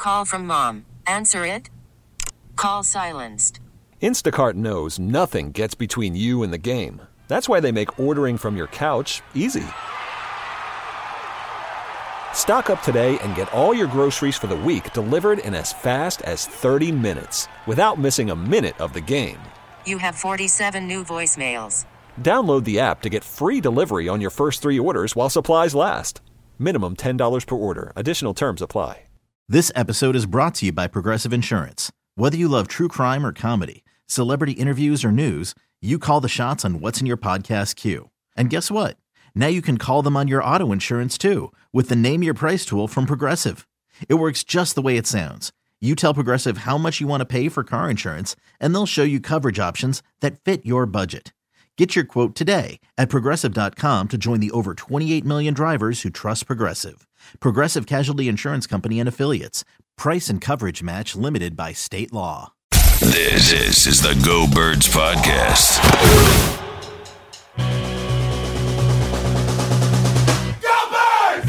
Call from mom. Answer it. Call silenced. Instacart knows nothing gets between you and the game. That's why they make ordering from your couch easy. Stock up today and get all your groceries for the week delivered in as fast as 30 minutes without missing a minute of the game. You have 47 new voicemails. Download the app to get free delivery on your first 3 orders while supplies last. Minimum $10 per order. Additional terms apply. This episode is brought to you by Progressive Insurance. Whether you love true crime or comedy, celebrity interviews or news, you call the shots on what's in your podcast queue. And guess what? Now you can call them on your auto insurance too with the Name Your Price tool from Progressive. It works just the way it sounds. You tell Progressive how much you want to pay for car insurance, and they'll show you coverage options that fit your budget. Get your quote today at Progressive.com to join the over 28 million drivers who trust Progressive. Progressive Casualty Insurance Company and Affiliates. Price and coverage match limited by state law. This is the Go Birds Podcast. Go Birds!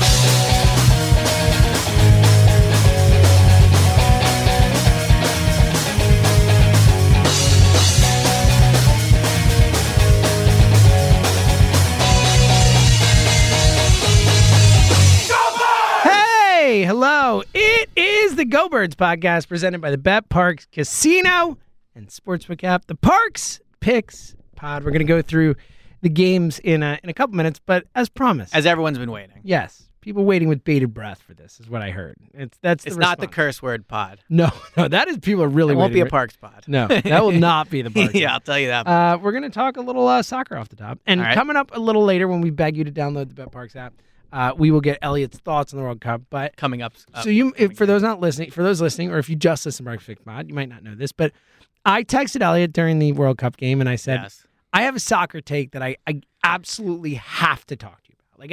Hey, hello. It is the Go Birds Podcast presented by the Bet Parks Casino and Sportsbook app. The Parks Picks Pod. We're going to go through the games in a couple minutes, but as promised. As everyone's been waiting. Yes. People waiting with bated breath for this is what I heard. It's not the curse word pod. No, that is people are really It waiting. won't be a Parks pod. No, that will not be the Parks. Yeah, I'll tell you that. We're going to talk a little soccer off the top. And coming up a little later when we beg you to download the Bet Parks app, we will get Elliot's thoughts on the World Cup. But coming up. So for those listening, or if you just listen to Parks Picks Pod, you might not know this, but I texted Elliot during the World Cup game and I said, yes. I have a soccer take that I absolutely have to talk to you about.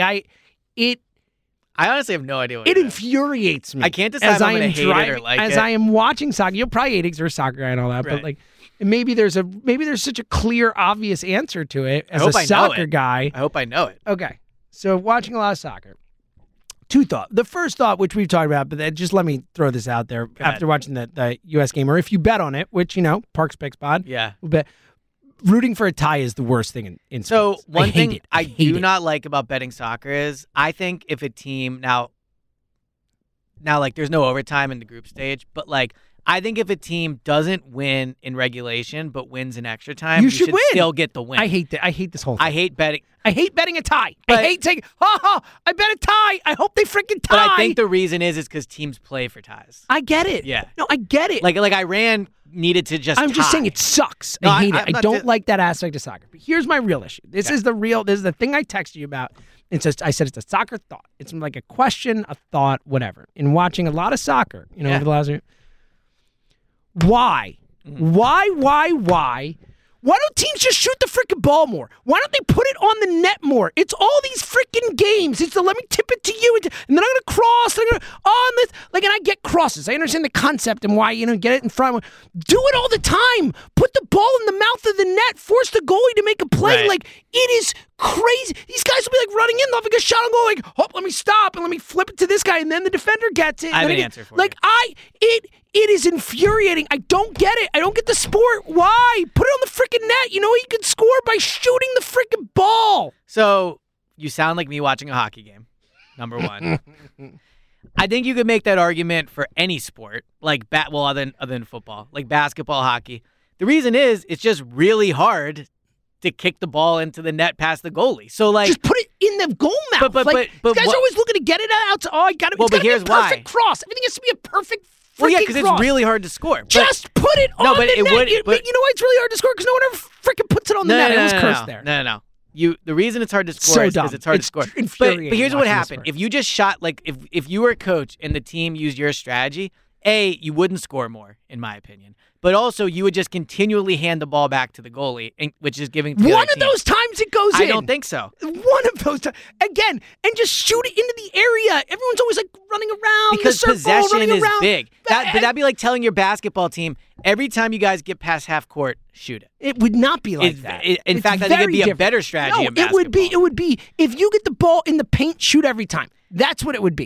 I honestly have no idea what it is. infuriates me. I can't decide if I'm going to hate it or like as it. I am watching soccer. You'll probably hate it because you're a soccer guy and all that, Right. but maybe there's such a clear, obvious answer to it as a soccer guy. I hope I know it. Okay, so watching a lot of soccer. Two thoughts. The first thought, which we've talked about, but just let me throw this out there after watching the U.S. game, or if you bet on it, which, Parks Picks Pod. Yeah. We'll bet. Rooting for a tie is the worst thing in So sports. one thing I hate do it. not like about betting soccer is I think if a team now there's no overtime in the group stage, but I think if a team doesn't win in regulation but wins in extra time, you should win. Still get the win. I hate that. I hate this whole thing. I hate betting. I hate betting a tie. But- I hate saying, I bet a tie. I hope they freaking tie. But I think the reason is because teams play for ties. I get it. Yeah. No, I get it. Like Iran needed to just I'm just tie. saying it sucks. No, I hate it. I'm I not don't like that aspect of soccer. But here's my real issue. This is the thing I texted you about. I said it's a soccer thought. It's like a question, a thought, whatever. In watching a lot of soccer, over the last year. Why? Why? Why don't teams just shoot the freaking ball more? Why don't they put it on the net more? It's all these freaking games. It's let me tip it to you, and then I'm going to cross. And I get crosses. I understand the concept and why, get it in front. Do it all the time. Put the ball in the mouth of the net. Force the goalie to make a play. Right. It is crazy. These guys will be running in, they'll have a shot and go let me stop and let me flip it to this guy, and then the defender gets it. I have an answer for you. It is infuriating. I don't get it. I don't get the sport. Why? Put it on the freaking net. You can score by shooting the freaking ball. So you sound like me watching a hockey game, number one. I think you could make that argument for any sport, other than football, like basketball, hockey. The reason is it's just really hard to kick the ball into the net past the goalie. So just put it in the goal mouth. But these guys are always looking to get it out. I got it. Well, It's got to be a here's why. perfect cross. Everything has to be a perfect. Well, yeah, because it's really hard to score. Just put it on the net. You know why it's really hard to score? Because no one ever freaking puts it on the net. It was cursed there. No. The reason it's hard to score is because it's hard to score. But here's what happened. If you just shot, if you were a coach and the team used your strategy, you wouldn't score more, in my opinion. But also, you would just continually hand the ball back to the goalie, which is giving the one of those times it goes in. I don't think so. One of those times. Again, and just shoot it into the area. Everyone's always running around. Because the circle, possession running is around. big. That'd be like telling your basketball team, every time you guys get past half court, shoot it. It would not be like that. In fact, I think it'd be a better strategy in basketball. It would be if you get the ball in the paint, shoot every time. That's what it would be.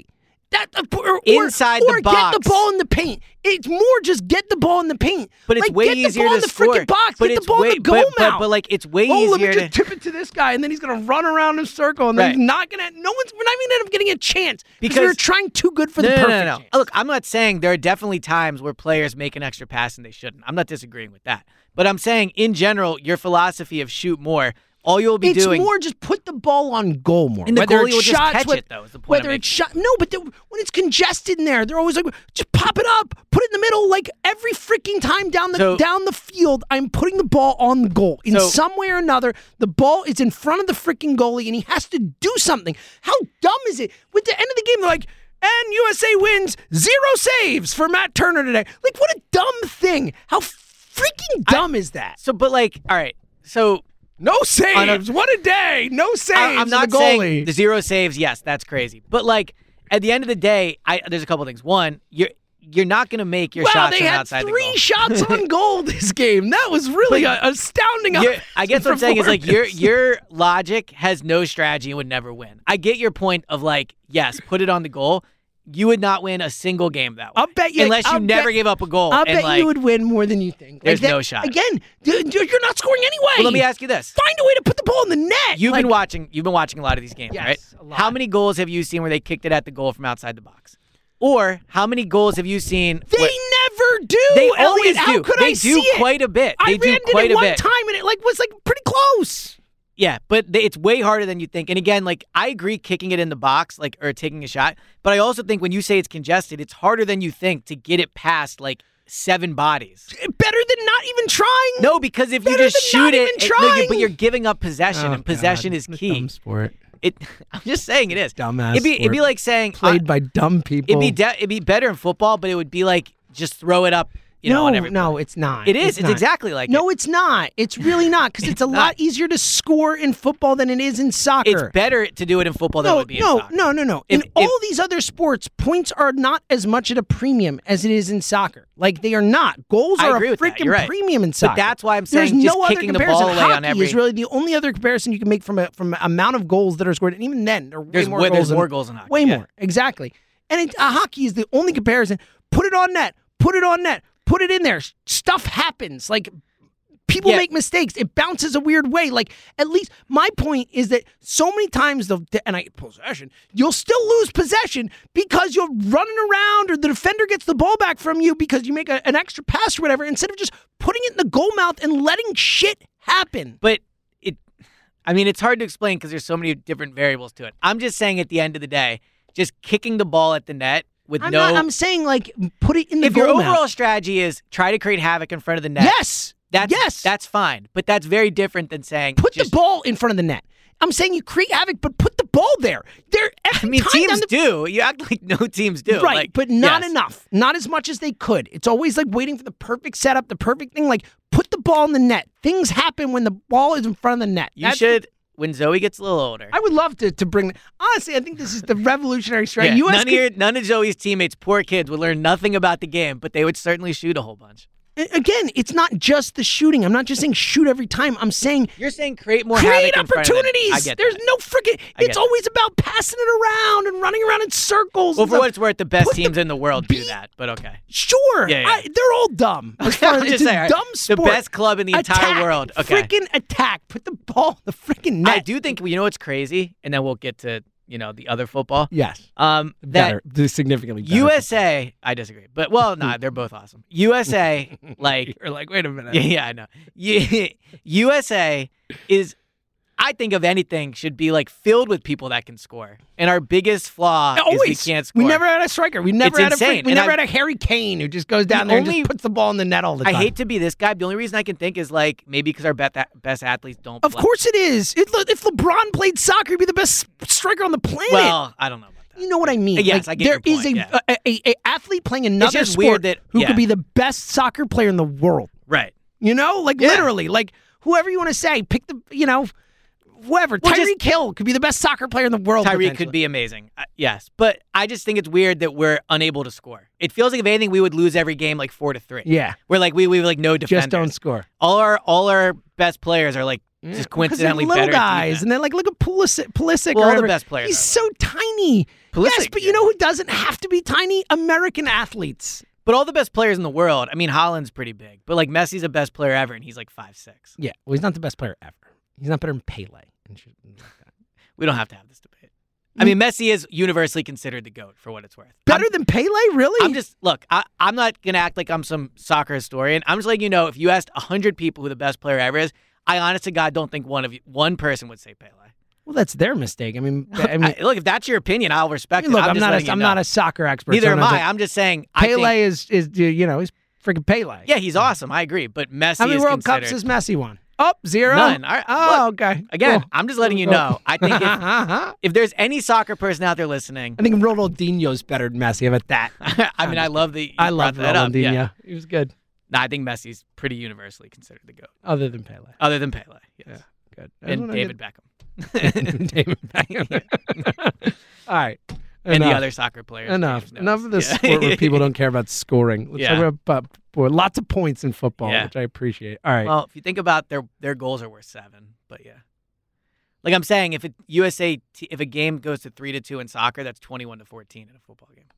Inside the box. Get the ball in the paint. It's more just get the ball in the paint. But it's way get easier the ball to in the score. freaking box. But Get it's the ball in the goal mouth. But like it's way let easier me just to tip it to this guy, and then he's gonna run around in a circle, and then he's not gonna. We're not even end up getting a chance because we're trying too good for the perfect chance. Look, I'm not saying there are definitely times where players make an extra pass and they shouldn't. I'm not disagreeing with that. But I'm saying in general, your philosophy of shoot more. All you'll be doing. It's more just put the ball on goal more. And the goalie will just catch it, though, is the point Whether it's shot. No, but when it's congested in there, they're always like, just pop it up, put it in the middle. Like every freaking time down the field, I'm putting the ball on the goal. In some way or another, the ball is in front of the freaking goalie, and he has to do something. How dumb is it? With the end of the game, they're like, and USA wins 0 saves for Matt Turner today. Like, what a dumb thing. How freaking dumb is that? So, but like, all right, so. No saves. What a day. No saves. I'm not the goalie. saying the 0 saves. Yes, that's crazy. But like at the end of the day, there's a couple things. One, you're not going to make your shots from outside the goal. They had 3 shots on goal this game. That was really astounding. I guess what I'm saying is like your logic has no strategy and would never win. I get your point of like, yes, put it on the goal. You would not win a single game that way. I'll bet you. Unless you never gave up a goal. I'll bet you would win more than you think. There's no shot. Again, you're not scoring anyway. Well, let me ask you this. Find a way to put the ball in the net. You've been watching a lot of these games, yes, right? A lot. How many goals have you seen where they kicked it at the goal from outside the box? Or how many goals have you seen? They never do. They always Elliot, do. How could they I do see quite a bit. They do ran quite it a one bit. time, and it was pretty close. Yeah, but it's way harder than you think. And again, like I agree kicking it in the box, like or taking a shot. But I also think when you say it's congested, it's harder than you think to get it past like 7 bodies. Better than not even trying. No, because if you just shoot it, but you're giving up possession, and possession is key. Dumb sport. I'm just saying it is. Dumbass. It'd be like saying played by dumb people. It'd be better in football, but it would be like just throw it up. No, it's not. It is. It's exactly like No, it's not. It's really not because it's a lot easier to score in football than it is in soccer. It's better to do it in football than it would be in soccer. No. In all these other sports, points are not as much at a premium as it is in soccer. Like they are not. Goals are a freaking premium in soccer. But that's why I'm saying there's just no kicking other the ball away Hockey on every. Is really the only other comparison you can make from amount of goals that are scored, and even then, there's more goals in hockey. Way more, exactly. And hockey is the only comparison. Put it on net. Put it on net. Put it in there. Stuff happens. Like, people make mistakes. It bounces a weird way. Like, at least my point is that so many times, possession, you'll still lose possession because you're running around or the defender gets the ball back from you because you make an extra pass or whatever, instead of just putting it in the goal mouth and letting shit happen. But it's hard to explain because there's so many different variables to it. I'm just saying at the end of the day, just kicking the ball at the net I'm saying, like, put it in the goal If your mouth. overall strategy is try to create havoc in front of the net. Yes. That's fine. But that's very different than saying put the ball in front of the net. I'm saying you create havoc, but put the ball there. Teams do. You act like no teams do. Right, but not enough. Not as much as they could. It's always like waiting for the perfect setup, the perfect thing. Like, put the ball in the net. Things happen when the ball is in front of the net. You should... When Zoe gets a little older. I would love to bring... Honestly, I think this is the revolutionary strategy. None of Zoe's teammates, poor kids, would learn nothing about the game, but they would certainly shoot a whole bunch. Again, it's not just the shooting. I'm not just saying shoot every time. I'm saying... You're saying create more havoc in front of opportunities. I get There's that. no freaking... It's always about passing it around and running around in circles. Well, for what it's worth, the best teams in the world do that, but okay. Sure. Yeah. They're all dumb. It's a dumb sport. The best club in the entire world. Okay. Freaking attack. Put the ball in the freaking net. I do think, you know what's crazy? And then we'll get to... the other football. Yes. That significantly better. USA, I disagree. But, they're both awesome. USA, like... You're like, wait a minute. Yeah, I know. USA is, I think of anything, should be, like, filled with people that can score. And our biggest flaw is we can't score. We never had a striker. We never had had a Harry Kane who just goes down there and just puts the ball in the net all the time. I hate to be this guy. The only reason I can think is, like, maybe because our best athletes don't Of play. course it is. If LeBron played soccer, he'd be the best striker on the planet. Well, I don't know. You know what I mean? Yes, I get your point. There is a athlete playing another just sport weird who could be the best soccer player in the world. Right. Literally. Like, whoever you want to say, pick the, whoever. Tyreek Hill could be the best soccer player in the world. Tyreek could be amazing. Yes. But I just think it's weird that we're unable to score. It feels like, if anything, we would lose every game like 4-3. Yeah. We're like, we have like no defenders. Just don't score. All our best players are like just coincidentally little better guys, and then like look at Pulisic. Well, all the best players. He's so tiny. Pulisic. Yes, but you know who doesn't have to be tiny? American athletes. But all the best players in the world, I mean, Haaland's pretty big, but like Messi's the best player ever, and he's like 5'6". Yeah, well, he's not the best player ever. He's not better than Pele. And shit like that. We don't have to have this debate. I mean, Messi is universally considered the GOAT for what it's worth. Better than Pele, really? I'm not going to act like I'm some soccer historian. I'm just letting you know, if you asked 100 people who the best player ever is, I honest to God don't think one person would say Pele. Well, that's their mistake. I mean, look, if that's your opinion, I'll respect it. Look, I'm not a soccer expert. Neither so am I. I'm just saying. Pele is he's freaking Pele. Yeah, he's awesome. I agree. But Messi How many is World considered... Cups has Messi won? Oh, 0? None. All right. Look, okay. Again, Cool. I'm just letting you know. I think if there's any soccer person out there listening... I think Ronaldinho's better than Messi. How about that? I mean, I love that Ronaldinho. up. Yeah. He was good. No, I think Messi's pretty universally considered the GOAT. Other than Pele. Yes. Yeah, good. And David Beckham. David Beckham. All right. And the other soccer players. Enough of this sport where people don't care about scoring. Let's talk about lots of points in football, which I appreciate. All right. Well, if you think about their goals are worth 7, but yeah. Like I'm saying, if a game goes to 3-2 in soccer, that's 21-14 in a football game.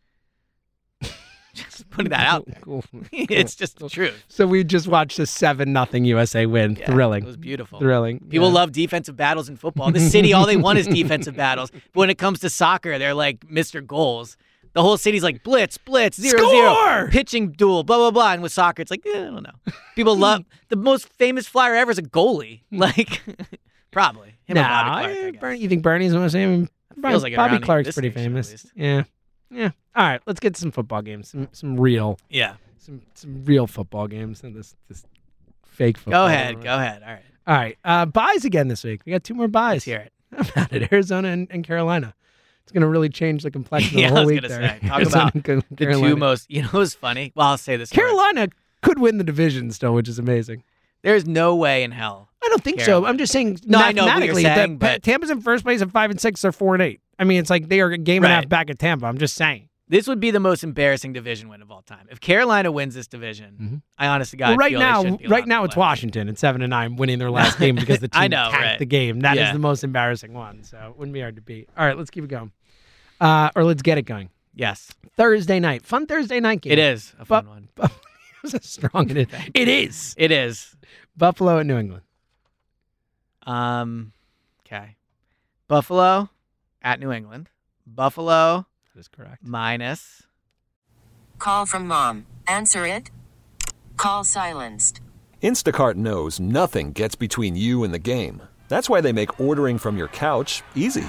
Just putting that out there. Cool. It's just the truth. So we just watched a 7-0 USA win. Yeah, Thrilling. It was beautiful. Thrilling. People love defensive battles in football. In the city, all they want is defensive battles. But when it comes to soccer, they're like Mr. Goals. The whole city's like blitz, 0-0, pitching duel, blah, blah, blah. And with soccer, it's like, I don't know. People love the most famous flyer ever is a goalie. Like, probably. Him or Bobby Clark, I guess. You think Bernie's one of the same? Feels like Bobby around Clark's this pretty nation, at famous. least. Yeah. Yeah. All right, let's get to some football games. Some real. Yeah. Some real football games and this fake football. Go ahead. All right. All right. Buys again this week. We got 2 more buys. Let's hear it. How about it? Arizona and Carolina. It's going to really change the complexion of the whole week there. Talk about the 2 most. You know what's funny? Well, I'll say this. Carolina could win the division still, which is amazing. There's no way in hell. I don't think so. I'm just saying mathematically, Tampa's in first place at 5-6. They're 4-8. I mean, it's like they are a game and a half back at Tampa. I'm just saying. This would be the most embarrassing division win of all time. If Carolina wins this division, I honestly got right now it's Washington at 7-9 winning their last game because the team tanked the game. That is the most embarrassing one. So it wouldn't be hard to beat. All right, let's keep it going. Or let's get it going. Yes. Thursday night. Fun Thursday night game. It is a fun one. It was a strong in it. It is. It is. Buffalo at New England. Okay. Buffalo at New England. Buffalo. That is correct. Minus. Call from mom. Answer it. Call silenced. Instacart knows nothing gets between you and the game. That's why they make ordering from your couch easy.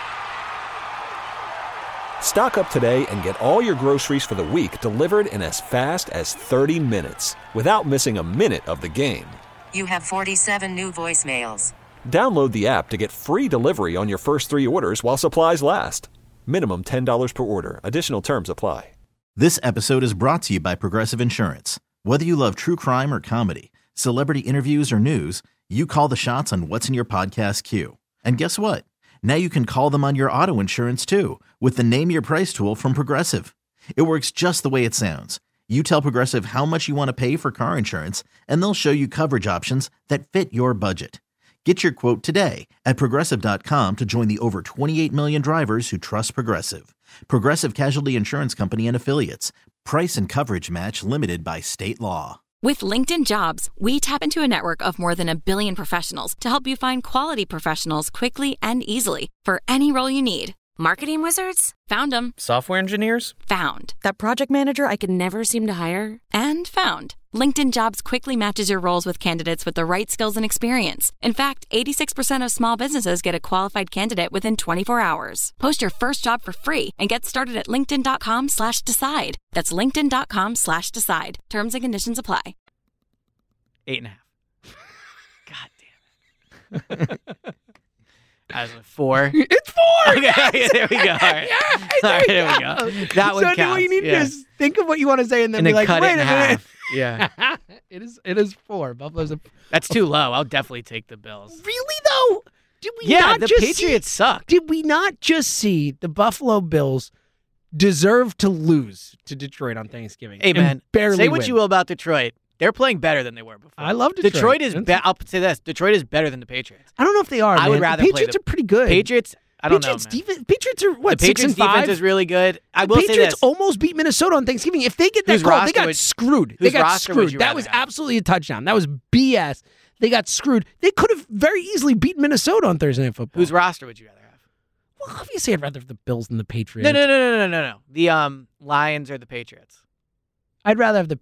Stock up today and get all your groceries for the week delivered in as fast as 30 minutes without missing a minute of the game. You have 47 new voicemails. Download the app to get free delivery on your first 3 orders while supplies last. Minimum $10 per order. Additional terms apply. This episode is brought to you by Progressive Insurance. Whether you love true crime or comedy, celebrity interviews or news, you call the shots on what's in your podcast queue. And guess what? Now you can call them on your auto insurance too with the Name Your Price tool from Progressive. It works just the way it sounds. You tell Progressive how much you want to pay for car insurance, and they'll show you coverage options that fit your budget. Get your quote today at Progressive.com to join the over 28 million drivers who trust Progressive. Progressive Casualty Insurance Company and Affiliates. Price and coverage match limited by state law. With LinkedIn Jobs, we tap into a network of more than 1 billion professionals to help you find quality professionals quickly and easily for any role you need. Marketing wizards? Found them. Software engineers? Found. That project manager I could never seem to hire? And found. LinkedIn Jobs quickly matches your roles with candidates with the right skills and experience. In fact, 86% of small businesses get a qualified candidate within 24 hours. Post your first job for free and get started at linkedin.com/decide. That's linkedin.com/decide. Terms and conditions apply. 8.5. God damn it. I was like 4. It's 4. Okay, there we go. All right. All right, there we go. That one counts. So what you need to do is think of what you want to say and then be like, cut wait it in a minute. half. Yeah. It is 4. Buffalo's a... That's too low. I'll definitely take the Bills. Really though? Did we not the just Patriots suck. Did we not just see the Buffalo Bills deserve to lose to Detroit on Thanksgiving? Hey man, barely say what win? you will about Detroit. They're playing better than they were before. I love Detroit. I'll say this. Detroit is better than the Patriots. I don't know if they are. I would rather the play Patriots are pretty good. Patriots I don't know, Patriots man. defense. Patriots are what? The Patriots 6-5? defense is really good. I The will say Patriots this. almost beat Minnesota on Thanksgiving. If they get that Whose call, they roster got would- screwed. They whose got roster would screwed. you That rather was have? absolutely a touchdown. That was BS. They got screwed. They could have very easily beaten Minnesota on Thursday Night Football. Whose roster would you rather have? Well, obviously, I'd rather have the Bills than the Patriots. No. The Lions or the Patriots? I'd rather have the.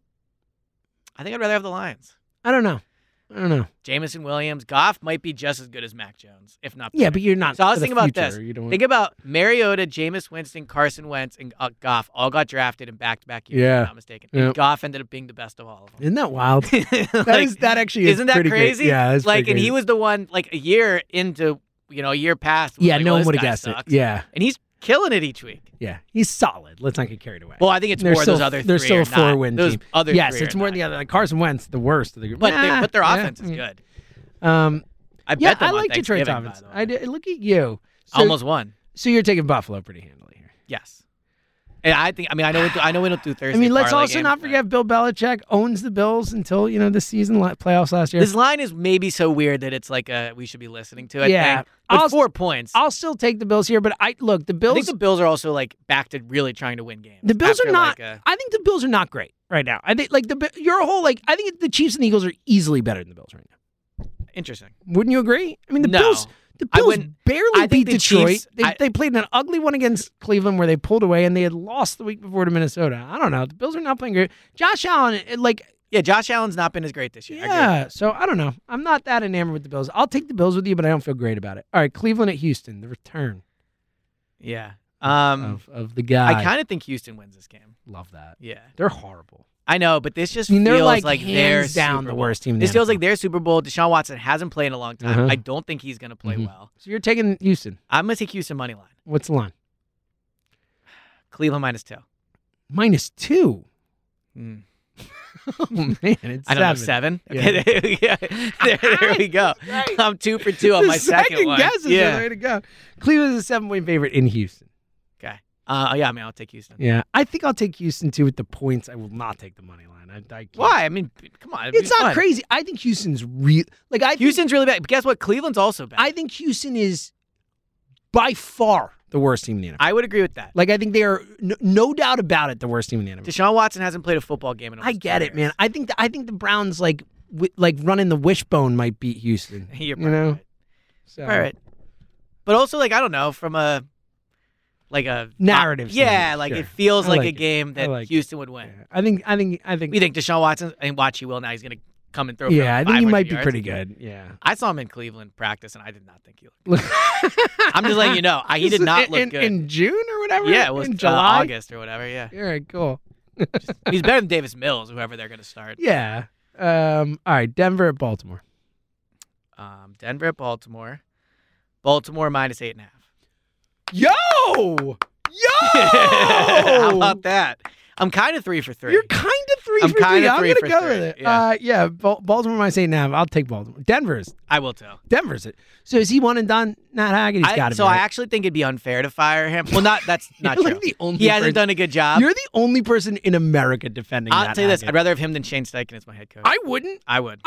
I think I'd rather have the Lions. I don't know. Jamison Williams, Goff might be just as good as Mac Jones, if not better. Yeah, but you're not. So I was for the thinking about future. this. You don't Think about Mariota, Jameis Winston, Carson Wentz, and Goff all got drafted in back-to-back years, if Yeah. I'm not mistaken. Yeah. And Goff ended up being the best of all of them. Isn't that wild? Like, that actually is. isn't that pretty crazy? Great. Yeah, that's like, pretty and he crazy. was the one like a year into, a year past. Was Yeah, like, no well, one this would have guy guessed sucks. it. Yeah, and he's killing it each week. yeah, he's solid. Let's not get carried away. Well, I think it's They're more still, those other three. They're still are a not. 4-win Those team. other yes, three it's are more not. the other. Like Carson Wentz, the worst of the group. But their offense is yeah. good. I bet them I on like Detroit's Thanksgiving, offense. by the way. Look at you. So, Almost won. So you're taking Buffalo pretty handily here. Yes. And I know we don't do Thursday. I mean, let's parlay also games, not but forget Bill Belichick owns the Bills until the season playoffs last year. this line is maybe so weird that it's like we should be listening to it. Yeah. But 4 points. I'll still take the Bills here, but the I Bills. think the Bills are also like back to really trying to win games. The Bills after, are not. like, I think the Bills are not great right now. I think your whole I think the Chiefs and the Eagles are easily better than the Bills right now. interesting. Wouldn't you agree? I mean, the No. Bills. The I Bills wouldn't- barely I think beat the Detroit. Chiefs- They played an ugly one against Cleveland where they pulled away, and they had lost the week before to Minnesota. I don't know. The Bills are not playing great. Josh Allen, Yeah, Josh Allen's not been as great this year. I agree with yeah. that. So I don't know. I'm not that enamored with the Bills. I'll take the Bills with you, but I don't feel great about it. All right, Cleveland at Houston, the return Yeah. of the guy. I kind of think Houston wins this game. love that. Yeah. They're horrible. I know, but this just I mean, they're feels like their hands down Super the Bowl. worst team in This the feels NFL. like their Super Bowl. Deshaun Watson hasn't played in a long time. Uh-huh. I don't think he's going to play well. So you're taking Houston. I'm going to take Houston money line. What's the line? Cleveland -2. -2. Mm. Oh man, it's I don't know, 7. 7? Yeah. Okay, yeah. There we go. Right. I'm 2 for 2 on The my second one. guess is Yeah. the way to go. Cleveland is a 7-point favorite in Houston. Okay. Yeah, I mean, I'll take Houston. Yeah, I think I'll take Houston too with the points. I will not take the money line. I can't. Why? I mean, come on. It's not crazy. I think Houston's real. Houston's really bad. But guess what? Cleveland's also bad. I think Houston is by far the worst team in the NFL. I would agree with that. I think they are no doubt about it the worst team in the NFL. Deshaun Watson hasn't played a football game in I almost get 2 it, man. years. I think the Browns like running the wishbone might beat Houston. You're you probably know. right. So, All right. But also, I don't know, from a narrative. Yeah, standpoint, sure. it feels I like like a it. game I that like it. Houston would win. Yeah. I think. You think Deshaun Watson, and watch, he will now. He's going to come and throw. Yeah, I think he 500 might be yards. pretty good. Yeah. I saw him in Cleveland practice, and I did not think he looked good. I'm just letting you know. He did not look good. In June or whatever? Yeah, it was in July? August or whatever, yeah. All right, cool. He's better than Davis Mills, whoever they're going to start. Yeah. All right, Denver at Baltimore. Denver at Baltimore. Baltimore -8.5. Yo! How about that? I'm kind of 3 for 3. You're kind of 3 I'm for 3. kinda I'm 3 going to for go 3, with it. yeah. Baltimore -8.5. I'll take Baltimore. I will too. Denver's it. So is he one and done? Not Haggerty's got to be. So right? I actually think it'd be unfair to fire him. Well, that's not You're true. like the only He hasn't person- done a good job. You're the only person in America defending I'll Matt tell you this. Haggett. I'd rather have him than Shane Steichen as my head coach. I wouldn't. I would.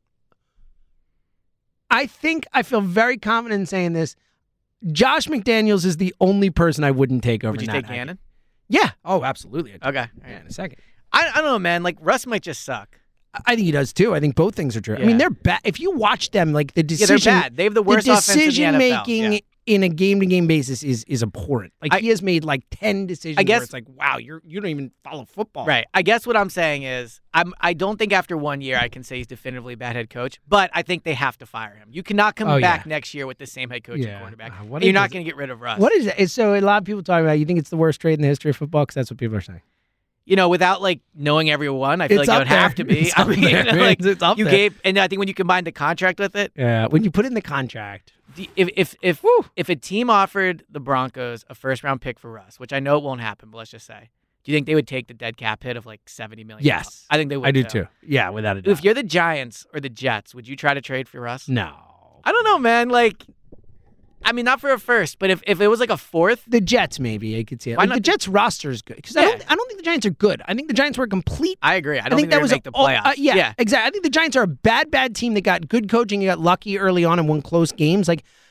I think I feel very confident in saying this. Josh McDaniels is the only person I wouldn't take over. Would you Matt take Haggett. Gannon? Yeah. Oh, absolutely. I'd take Okay. him. Yeah, in a second. I don't know, man. Russ might just suck. I think he does too. I think both things are true. I Yeah. mean, they're bad. If you watch them, the Yeah, decision, they're bad. They have the worst offense in the decision NFL. making Yeah. in a game-to-game basis is abhorrent. He has made 10 decisions. I guess- where it's like, wow, you don't even follow football. Right. I guess what I'm saying is I don't think after 1 year I can say he's definitively a bad head coach, but I think they have to fire him. You cannot come back next year with the same head coach and quarterback. What You're is not this? going to get rid of Russ. What is it? So a lot of people talking about. You think it's the worst trade in the history of football? Because that's what people are saying. Without knowing everyone, I feel It's like it up would have to there. be. It's up there. It's up you there. gave, and I think when you combine the contract with it, Yeah. When you put in the contract, if a team offered the Broncos a first round pick for Russ, which I know it won't happen, but let's just say, do you think they would take the dead cap hit of $70 million? yes, I think they would. I do too. Yeah, without a doubt. If you're the Giants or the Jets, would you try to trade for Russ? No. I don't know, man. Not for a first, but if it was a fourth, The Jets, maybe I could see it. Why The not Jets roster is good because Yeah. I don't think the Giants are good. I think the Giants were a complete. I agree. I don't think that they was would make the playoffs. yeah, exactly. I think the Giants are a bad team that got good coaching. You got lucky early on and won close games.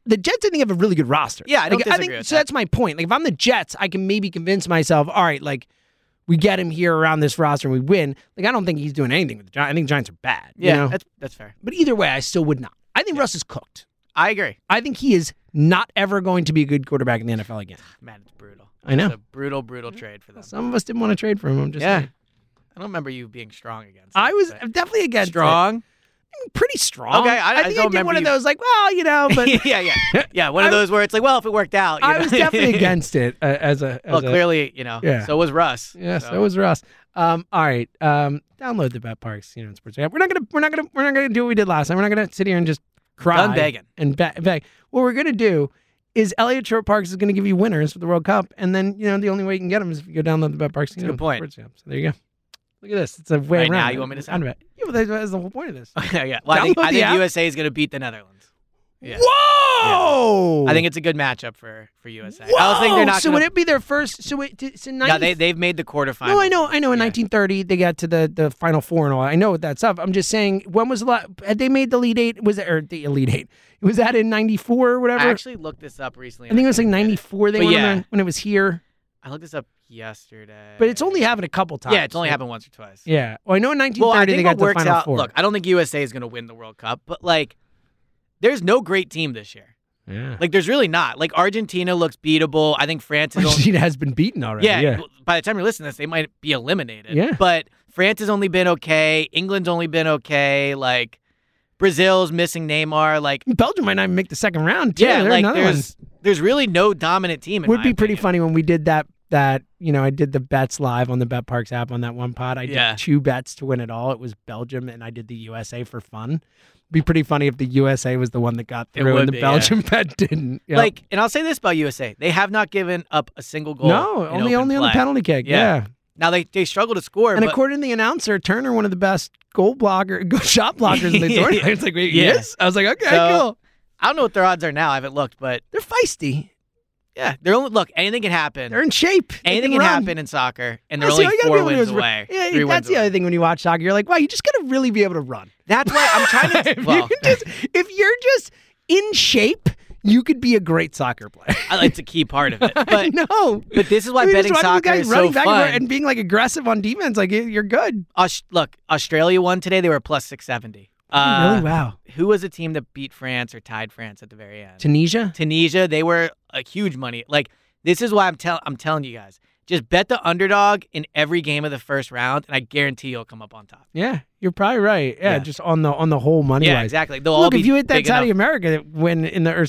the Jets, I think, have a really good roster. Yeah, I don't Like, disagree with so that. that's my point. Like, if I'm the Jets, I can maybe convince myself, all right, like, we get him here around this roster and we win. Like, I don't think he's doing anything with the Giants. I think the Giants are bad. Yeah, you know? that's fair. But either way, I still would not. I think Russ is cooked. I agree. I think he is not ever going to be a good quarterback in the NFL again. Man, it's brutal. I know. It's a brutal trade for them. Some of us didn't want to trade for him. I'm just saying. I don't remember you being strong against I it, was but- definitely against strong. it. Pretty strong. Okay, I think don't I did one remember of you- those, like, well, you know, but yeah. One of those where it's like, well, if it worked out, you I know? was definitely against it Well, clearly, Yeah. So was Russ. Yeah, so was Russ. All right. Download the Bet Parks, sports app. We're not gonna do what we did last time. We're not gonna sit here and just cry Done begging. and beg. What we're gonna do is Elliott Short Parks is gonna give you winners for the World Cup, and then the only way you can get them is if you go download the Bet Parks. Good point. Sports app. So there you go. Look at this. It's a way Right around. now, you want me to say? Yeah, but that's the whole point of this. yeah. Well, I Download think the app. USA is going to beat the Netherlands. Yeah. Whoa! I think it's a good matchup for USA. I also think they're not. So gonna, would it be their first? So 90, Yeah, they've made the quarterfinals. No, I know. In 1930, they got to the Final Four and all. I know that stuff. I'm just saying, when was the last? Had they made the Elite Eight? Was it or the Elite Eight? Was that in '94 or whatever? I actually looked this up recently. I think it was like '94. They But won yeah. them when it was here. I looked this up yesterday. But it's only happened a couple times. Yeah, it's only happened once or twice. Yeah. Well, I know in Well, 1930 I they think got what to the works Final out. Four. Look, I don't think USA is going to win the World Cup, but there's no great team this year. yeah. There's really not. Argentina looks beatable. I think France is. Argentina has been beaten already. Yeah, by the time you're listening to this, they might be eliminated. Yeah. But France has only been okay. England's only been okay. Brazil's missing Neymar. Belgium might not even make the second round. Too. Yeah, They're another one. there's really no dominant team. Would be pretty funny when we did that. I did the bets live on the Bet Parks app on that one pod. I did 2 bets to win it all. It was Belgium, and I did the USA for fun. Be pretty funny if the USA was the one that got It through would and the be, Belgium bet didn't. Yep. and I'll say this about USA: they have not given up a single goal. No, in only open on the play. penalty kick. Yeah. Now they struggle to score, And but according to the announcer, Turner, one of the best shot blockers in the tournament. It's like, wait, yes? I was like, okay, So, cool. I don't know what their odds are now. I haven't looked, but They're feisty. yeah, they're only look. Anything can happen. They're in shape. They Anything can run. happen in soccer, and they're See, only all you gotta 4 be able to do wins is away. Yeah, 3 that's wins the away. other thing when you watch soccer. You're like, wow, you just got to really be able to run. That's why I'm trying to. Well, If you're just in shape, you could be a great soccer player. it's a key part of it. I But know. But this is why I mean, betting just watching soccer these guys is so running back fun. and being aggressive on defense, you're good. Look, Australia won today. They were plus 670. Really? Wow. Who was a team that beat France or tied France at the very end? Tunisia? Tunisia. They were a huge money. This is why I'm telling you guys. Just bet the underdog in every game of the first round, and I guarantee you'll come up on top. Yeah, you're probably right. Yeah, Yeah. just on the whole money. Yeah, wise. exactly. They'll all Look, be if you hit that big Saudi enough. America win in the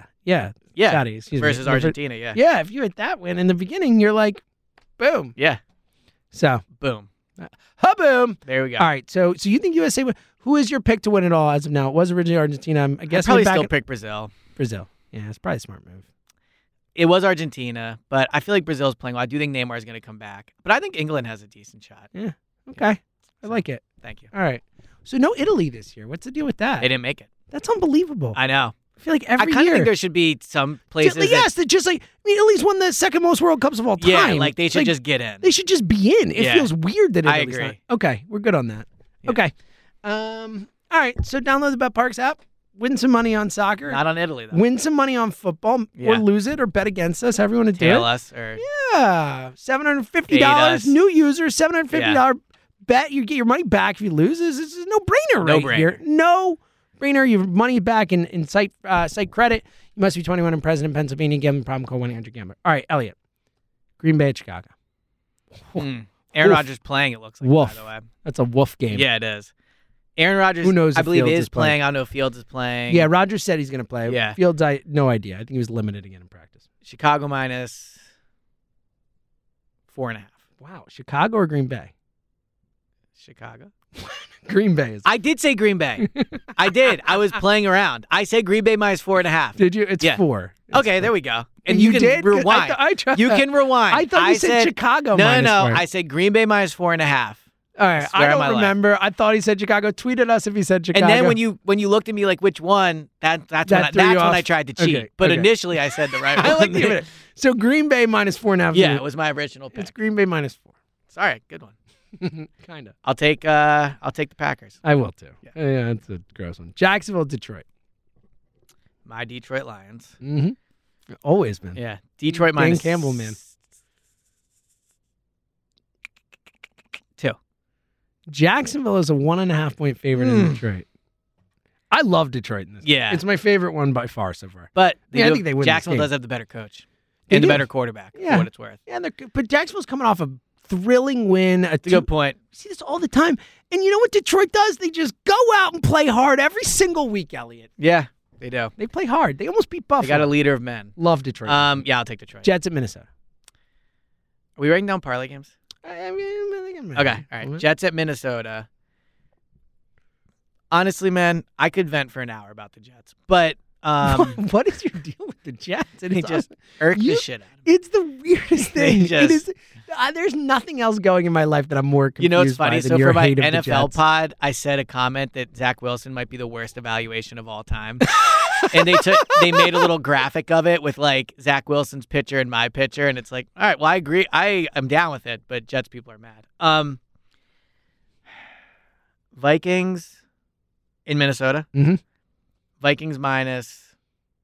Saudi, excuse me. versus Argentina. Yeah. Yeah, if you hit that win in the beginning, you're like, boom. Yeah. So, Boom. boom. There we go. All right. So you think USA? Who is your pick to win it all as of now? It was originally Argentina. I guess I'd probably back still at pick Brazil. Brazil. Yeah, it's probably a smart move. It was Argentina, but I feel like Brazil's playing well. I do think Neymar is going to come back, but I think England has a decent shot. Yeah. Okay. I like it. Thank you. All right. So no Italy this year. What's the deal with that? They didn't make it. That's unbelievable. I know. I feel like every I kind year. of think there should be some places. yes, that just Italy's won the second most World Cups of all time. Yeah, they should just get in. They should just be in. It Yeah. feels weird that I Italy's agree. not. Okay, we're good on that. Yeah. Okay. All right, so download the Bet Parks app. Win some money on soccer. Not on Italy though. Win some money on football, or Yeah. lose it, or bet against us. However you want to do Tail it. us or Yeah, $750. Fade us. New users, $750 bet. You get your money back if you lose. This is a no-brainer No right brainer. here. No-brainer. Your money back in site credit. You must be 21 and present in Pennsylvania. Gambling problem, call 1-800-GAMBLER. All right, Elliot. Green Bay at Chicago. Aaron Woof. Rodgers playing. It looks like Woof. by the way. That's a woof game. Yeah, it is. Aaron Rodgers. Who knows I if believe Fields is is playing. playing. I don't know if Fields is playing. Yeah, Rodgers said he's going to play. Yeah. Fields, no idea. I think he was limited again in practice. Chicago minus 4.5. Wow. Chicago or Green Bay? Chicago. Green Bay is. I did say Green Bay. I did. I was playing around. I said Green Bay minus 4.5. Did you? It's Yeah. 4. Okay, there we go. And You you, can did? 'Cause rewind. I tried you that. can rewind. I thought you said Chicago No, minus no. 4. I said Green Bay minus 4.5. All right. swear I on my don't life. remember. I thought he said Chicago. Tweeted us if he said Chicago. And then when you looked at me like which one, that's That when threw you I off? tried to cheat. Okay, But okay. initially I said the right one. I like the minute. So Green Bay minus 4.5. Yeah, it was my original pick. It's Green Bay minus 4. Sorry, good one. Kind of. I'll take the Packers. I will too. Yeah, it's a gross one. Jacksonville, Detroit. My Detroit Lions. Mm-hmm. Always been. Yeah. Detroit Dan minus Campbell, man. 2. Jacksonville is a 1.5-point favorite in Detroit. I love Detroit in this. Yeah. It's my favorite one by far so far. But I think they win Jacksonville this game. does have the better coach. They And the do. better quarterback, Yeah. for what it's worth. Yeah, but Jacksonville's coming off a thrilling win. That's a good point. You see this all the time. And you know what Detroit does? They just go out and play hard every single week, Elliot. Yeah, they do. They play hard. They almost beat Buffalo. They got a leader of men. Love Detroit. Yeah, I'll take Detroit. Jets at Minnesota. Are we writing down parlay games? I mean, Okay, all right. Jets at Minnesota. Honestly, man, I could vent for an hour about the Jets, but what is your deal with the Jets? they just irk the shit out of me. It's the weirdest thing. They just- It is. There's nothing else going in my life that I'm more confused You know what's funny? by than So your for my hate of the NFL Jets. pod, I said a comment that Zach Wilson might be the worst evaluation of all time. And they made a little graphic of it with like Zach Wilson's picture and my picture, and it's like, all right, well, I agree. I am down with it, but Jets people are mad. Vikings in Minnesota. Mhm. Vikings minus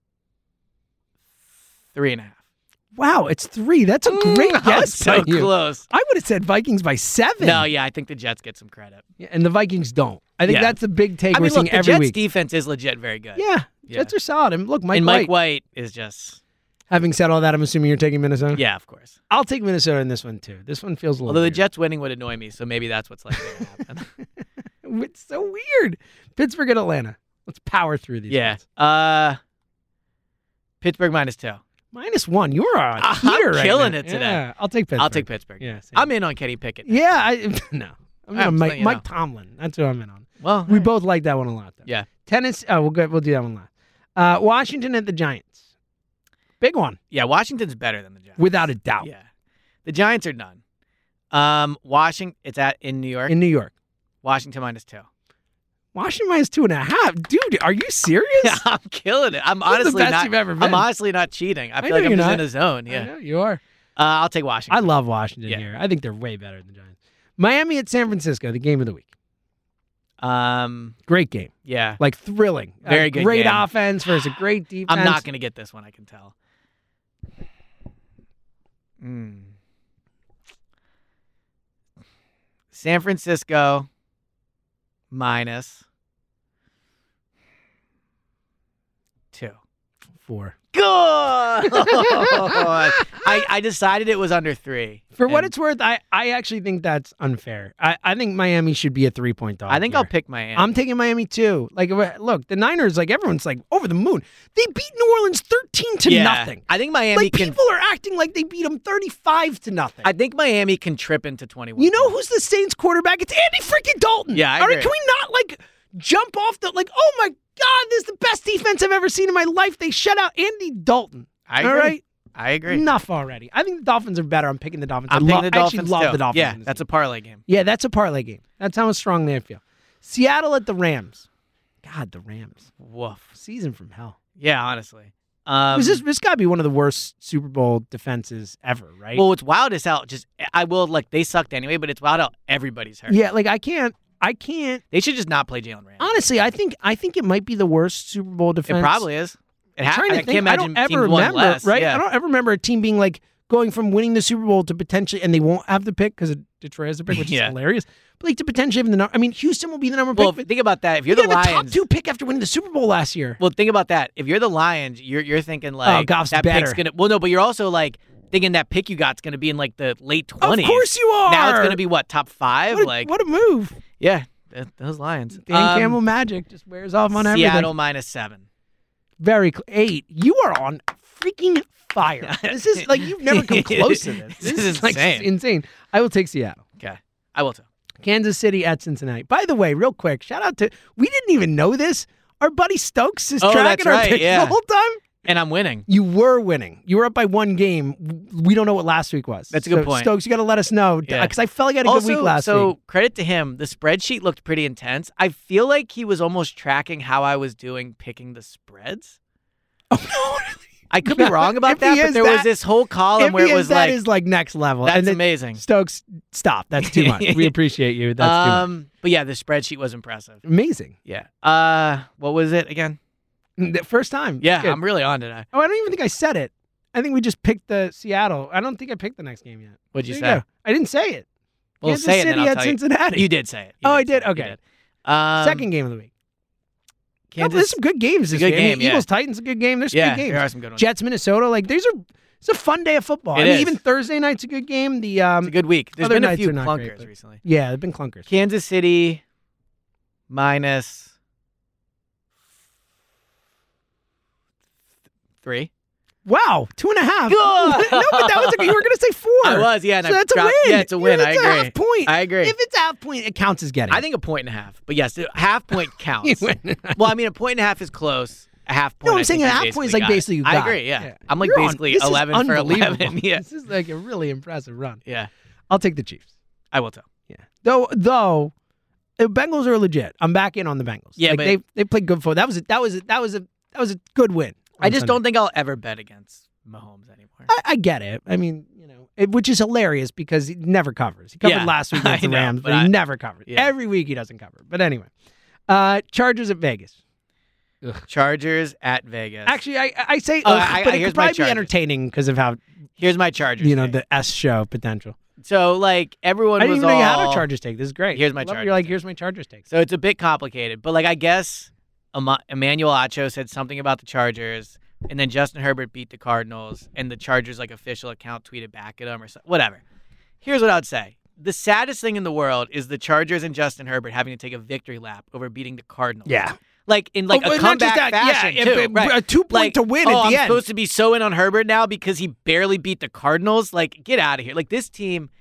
3.5. Wow, it's 3. That's a great I was guess. so by you. close. I would have said Vikings by 7. No, yeah, I think the Jets get some credit. Yeah, and the Vikings don't. I think Yeah. that's the big take I we're mean, seeing look, the every Jets' week. defense is legit very good. Yeah, Yeah. Jets are solid. And look, And Mike White is just, Having said all that, I'm assuming you're taking Minnesota? yeah, of course. I'll take Minnesota in this one, too. This one feels a little Although the weird. Jets winning would annoy me, so maybe that's what's likely to happen. It's so weird. Pittsburgh and Atlanta. Let's power through these Yeah. ones. Pittsburgh minus 2. -1. You're on a I'm heater right killing now. it today. Yeah, I'll take Pittsburgh. I'll take Pittsburgh. Yeah, same. I'm in on Kenny Pickett. Yeah, no. I'm in I'm on just Mike, letting you Mike know. Tomlin. That's who I'm in on. Well, We both like that one a lot, though. yeah. Tennis. Oh, we'll do that one last. Washington at the Giants. Big one, Yeah, Washington's better than the Giants. without a doubt. Yeah. The Giants are done. Washington, it's in New York. In New York. Washington minus 2. Washington minus 2.5. Dude, are you serious? Yeah, I'm killing it. I'm This is the honestly best not. you've ever I'm been. honestly not cheating. I feel know like I'm you're just not. in a zone. I Yeah. know you are. I'll take Washington. I love Washington Yeah. here. I think they're way better than the Giants. Miami at San Francisco, the game of the week. Great game. Yeah. Like thrilling. Very good Great game. offense versus a great defense. I'm not going to get this one, I can tell. San Francisco minus 2. 4. Good. I decided it was under 3. For what And it's worth, I actually think that's unfair. I think Miami should be a 3-point dog. I think here. I'll pick Miami. I'm taking Miami too. Like, look, the Niners, like everyone's like over the moon. They beat New Orleans 13-0. I think Miami Like can. people are acting like they beat them 35-0. I think Miami can trip into 21. You know points. who's the Saints quarterback? It's Andy freaking Dalton. Yeah, I All right, agree. can we not like jump off the like? Oh my God, this is the best defense I've ever seen in my life. They shut out Andy Dalton. I All agree. right, I agree. enough already. I think the Dolphins are better. I'm picking the Dolphins. I'm picking the I actually Dolphins love too. the Dolphins. Yeah, in this that's game. a parlay game. Yeah, that's a parlay game. That's how strongly I feel. Seattle at the Rams. God, the Rams. Woof. Season from hell. Yeah, honestly. This got to be one of the worst Super Bowl defenses ever, right? Well, what's wild is how they sucked anyway, but it's wild how everybody's hurt. yeah, like I can't. They should just not play Jalen Ramsey. Honestly, I think it might be the worst Super Bowl defense. It probably is. I'm trying to I think. can't imagine I don't ever teams won remember, less. right? Yeah. I don't ever remember a team being like going from winning the Super Bowl to potentially, and they won't have the pick because Detroit has the pick, which is Yeah. hilarious. But like to potentially have the number. I mean, Houston will be the number Well, pick. think about that. If you're They the have a top Lions, 2 pick after winning the Super Bowl last year. well, think about that. If you're the Lions, you're thinking like Goff's that better. pick's gonna. Well, no, but you're also like thinking that pick you got's gonna be in like the late 20s. Of course you are. Now it's gonna be what, top 5? What a move. Yeah, those Lions. Dan Campbell magic just wears off on everything. Seattle minus 7. Very 8. You are on freaking fire. This is like you've never come close to this. This is like insane. insane. I will take Seattle. Okay, I will too. Kansas City at Cincinnati. By the way, real quick, shout out to we didn't even know this. Our buddy Stokes is tracking that's our right, picks yeah. the whole time. And I'm winning. You were winning. You were up by 1 game. We don't know what last week was. That's a good So, point. Stokes, you got to let us know Yeah. because I felt like I had a good week last so week. credit to him. The spreadsheet looked pretty intense. I feel like he was almost tracking how I was doing picking the spreads. Oh no! I could be wrong about If he that, but is there was that- this whole column If where he it is, was that like, is like next level. that's And then, amazing. Stokes, stop. That's too much. We appreciate you. That's too much. But yeah, the spreadsheet was impressive. Amazing. Yeah. What was it again? The first time. Yeah, Good. I'm really on today. Oh, I don't even think I said it. I think we just picked the Seattle. I don't think I picked the next game yet. What'd you There say? go. I didn't say it. Well, Kansas say it, then City I'll at tell you. Cincinnati. You did say it. Oh, I did? say it. Okay. You did. Second game of the week. Kansas. There's some good games this good week. I mean, game, yeah. Eagles Titans a good game. There's some Yeah, good games. there are some good ones. Jets Minnesota. Like it's a fun day of football. It I mean, is. even Thursday night's a good game. The It's a good week. There's other been a nights few are not clunkers great, but- recently. Yeah, there've been clunkers. Kansas City minus 3. Wow, 2.5. Good. No, but that was you were going to say 4. I was, yeah. And So I that's a dropped- win. Yeah, it's a win. I It's agree. a half point. I agree. If it's a half point, it counts as getting. I think a 1.5. But yes, a half point counts. You win. Well, I mean, a 1.5 is close. A half point. No, I'm I saying think a you half point is like got it. basically you got I agree. it. Yeah. I'm like You're on- basically this is 11 for unbelievable. 11. Yeah. This is like a really impressive run. Yeah. I'll take the Chiefs. I will tell. Yeah. Though the Bengals are legit. I'm back in on the Bengals. Yeah, like but they played good football. That was a good win. I just don't think I'll ever bet against Mahomes anymore. I get it. I mean, which is hilarious because he never covers. He covered Yeah, last week against I the know, Rams, but but he I- never covers. Yeah. Every week he doesn't cover. But anyway, Chargers at Vegas. Chargers at Vegas. Actually, I say, Oh, but it here's could my probably be Chargers. entertaining because of how Here's my Chargers. take. the S show potential. So like everyone I didn't was even know you had all- a Chargers take. This is great. Here's my I love it. Chargers You're like, take. here's my Chargers take. So it's a bit complicated, but like I guess Emmanuel Acho said something about the Chargers, and then Justin Herbert beat the Cardinals, and the Chargers like official account tweeted back at him or something. Whatever. Here's what I would say: the saddest thing in the world is the Chargers and Justin Herbert having to take a victory lap over beating the Cardinals. Yeah. Like in like Oh, a but not just comeback that, fashion yeah, too. it- Right. a 2-point like, to win oh, at the I'm end. supposed to be so in on Herbert now because he barely beat the Cardinals. Like, get out of here. Like this team.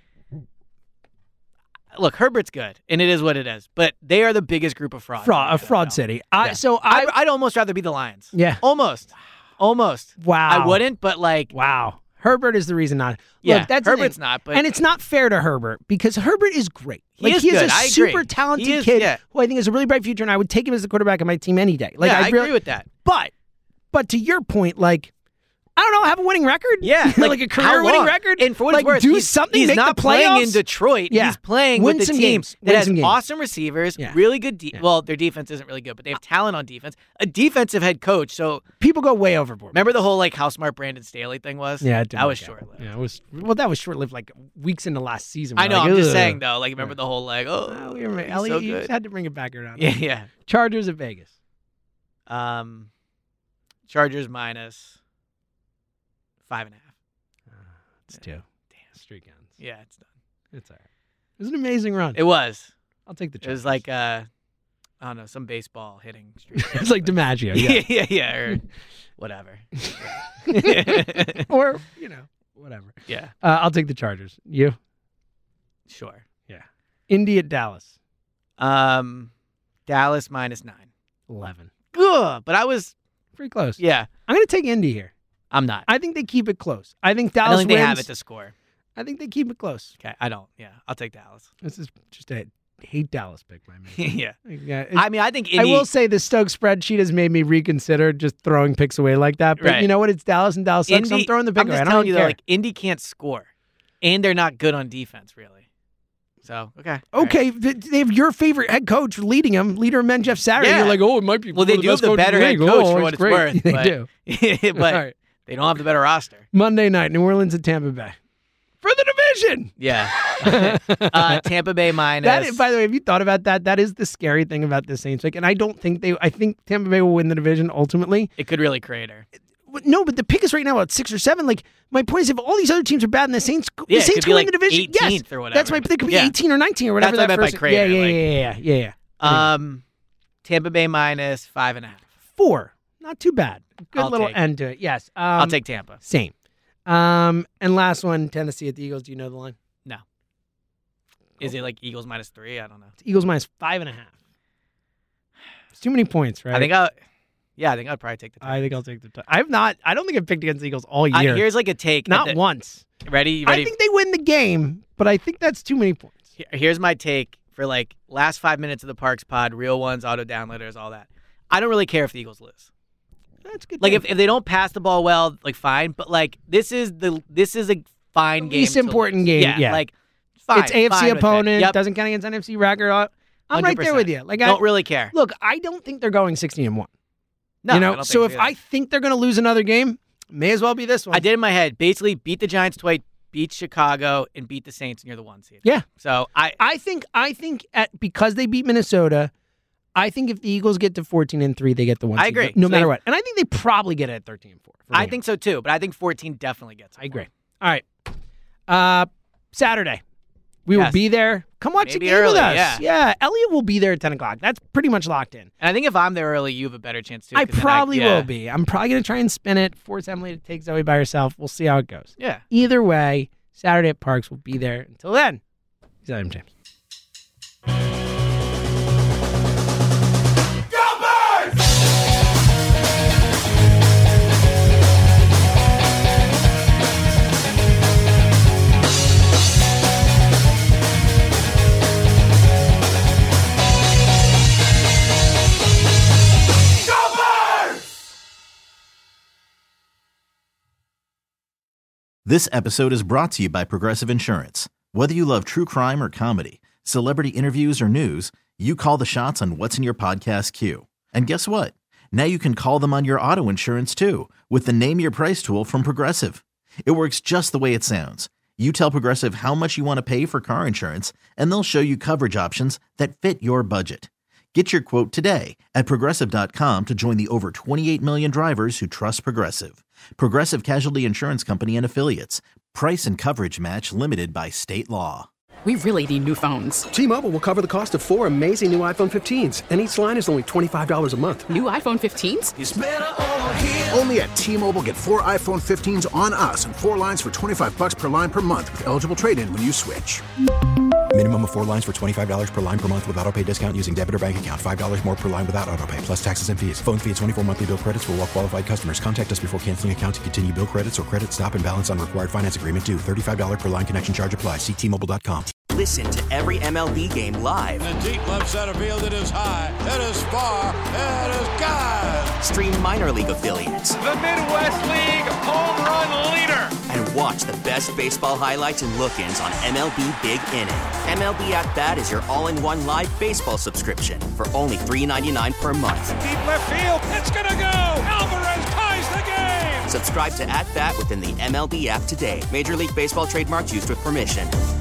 Look, Herbert's good, and it is what it is. But they are the biggest group of frauds. A fraud city. Yeah. So I'd almost rather be the Lions. Yeah. Almost. Wow. I wouldn't, but like, Wow. Herbert is the reason not. yeah, Look, that's the Herbert's thing. not. But And it's not fair to Herbert because Herbert is great. He is He's good. a I agree. super talented He is, kid yeah. who I think has a really bright future, and I would take him as the quarterback of my team any day. Like yeah, I really- agree with that. But to your point, like, I don't know, have a winning record? Yeah, like a how career-winning long? record? And for what like, it's worth, do he's, something, he's make not the playing playoffs. in Detroit. Yeah. He's playing Win with some the team games. that Win has some games. awesome receivers, Yeah. really good. Yeah. Well, their defense isn't really good, but they have talent on defense. A defensive head coach. So People go way overboard. remember the whole like how smart Brandon Staley thing was? Yeah, it didn't that was work out. short lived. Yeah, it was. Well, that was short-lived, like weeks into last season. I We're know. like, I'm just ugh. saying though. Like remember the whole like Elliot, so you good. just had to bring it back around. Yeah, yeah. Chargers at Vegas. Chargers minus 5.5. It's 2. Damn, streak ends. Yeah, it's done. It's all right. It was an amazing run. It was. I'll take the It Chargers. was like I don't know, some baseball hitting streak. it's like DiMaggio. Yeah. yeah, or whatever. Or, whatever. Yeah, I'll take the Chargers. You? sure. Yeah. Indy at Dallas. Dallas minus 9. 11. Ugh, but I was, Pretty close. yeah, I'm going to take Indy here. I'm not. I think they keep it close. I think I Dallas don't think wins. they have it to score. I think they keep it close. Okay, I don't. Yeah, I'll take Dallas. This is just a hate Dallas pick by me. yeah. Yeah, I mean, I think I Indy. will say the Stokes spreadsheet has made me reconsider just throwing picks away like that. But Right. you know what? It's Dallas and Dallas sucks. So I'm Indy- throwing the pick I'm away. just I don't telling you even though, care. like Indy can't score, and they're not good on defense, really. So okay. all right. Okay, they have your favorite head coach leading them, leader of men, Jeff Saturday. Yeah. You're like, oh, it might be. Well, one they of do have best the coaches in better head league. coach Oh, for what it's it's great. worth. They but, do. but All right. they don't have the better roster. Monday night, New Orleans at Tampa Bay for the division. Yeah. Tampa Bay minus. That is, by the way, have you thought about that? That is the scary thing about this Saints pick, and I don't think I think Tampa Bay will win the division ultimately. It could really create her. No, but the pick is right now at 6 or 7. Like, my point is, if all these other teams are bad and the Saints, Yeah, the it Saints could can be win like the division. 18th Yes, or whatever. that's my. They could be Yeah. 18 or 19 or whatever. That's what I that meant first. by creator, Yeah. Tampa Bay minus 5.5. 4, not too bad. Good I'll little take it. end to it. Yes. I'll take Tampa. Same. And last one, Tennessee at the Eagles. Do you know the line? No. Is it like Eagles minus 3? I don't know. It's Eagles minus 5.5. It's too many points, right? I think I'd probably take the Titans. I think I'll take the. I don't think I've picked against the Eagles all year. Here's like a take. Not once. Ready? You ready? I think they win the game, but I think that's too many points. Here's my take for like last 5 minutes of the Parks pod, real ones, auto downloaders, all that. I don't really care if the Eagles lose. That's good. Like if they don't pass the ball well, like fine. But like this is a fine game. Least to important lose. game, yeah. Like fine. It's AFC fine with it. opponent. Yep. Doesn't count against NFC record. I'm right there 100%. with you. Like Don't really care. Look, I don't think they're going 16-1. No, you I know, don't so think if so either. I think they're going to lose another game, may as well be this one. I did in my head. Basically, beat the Giants twice, beat Chicago, and beat the Saints, and you're the 1 seed. Yeah. So I think because they beat Minnesota, I think if the Eagles get to 14-3, they get the 1 seed. I agree. No So matter what. And I think they probably get it at 13-4. I think so too, but I think 14 definitely gets it. I agree. All right. Saturday. We will be there. Come watch the Maybe game with early, us. yeah. Elliot will be there at 10 o'clock. That's pretty much locked in. And I think if I'm there early, you have a better chance too. I 'cause then probably will be. I'm probably going to try and spin it, force Emily to take Zoe by herself. We'll see how it goes. Yeah. Either way, Saturday at Parks will be there. Until then, he's Adam James. This episode is brought to you by Progressive Insurance. Whether you love true crime or comedy, celebrity interviews or news, you call the shots on what's in your podcast queue. And guess what? Now you can call them on your auto insurance too with the Name Your Price tool from Progressive. It works just the way it sounds. You tell Progressive how much you want to pay for car insurance, and they'll show you coverage options that fit your budget. Get your quote today at Progressive.com to join the over 28 million drivers who trust Progressive. Progressive Casualty Insurance Company and Affiliates. Price and coverage match limited by state law. We really need new phones. T-Mobile will cover the cost of 4 amazing new iPhone 15s, and each line is only $25 a month. New iPhone 15s? It's better over here. Only at T-Mobile, get 4 iPhone 15s on us and 4 lines for $25 per line per month with eligible trade-in when you switch. Minimum of 4 lines for $25 per line per month with autopay discount using debit or bank account. $5 more per line without autopay, plus taxes and fees. Phone fee at 24 monthly bill credits for well-qualified customers. Contact us before canceling account to continue bill credits or credit stop and balance on required finance agreement due. $35 per line connection charge applies. See T-Mobile.com. Listen to every MLB game live. In the deep left center field, it is high, it is far, it is gone. Stream minor league affiliates. The Midwest League home run leader. And watch the best baseball highlights and look-ins on MLB Big Inning. MLB At Bat is your all-in-one live baseball subscription for only $3.99 per month. Deep left field, it's gonna go. Alvarez ties the game. Subscribe to At Bat within the MLB app today. Major League Baseball trademarks used with permission.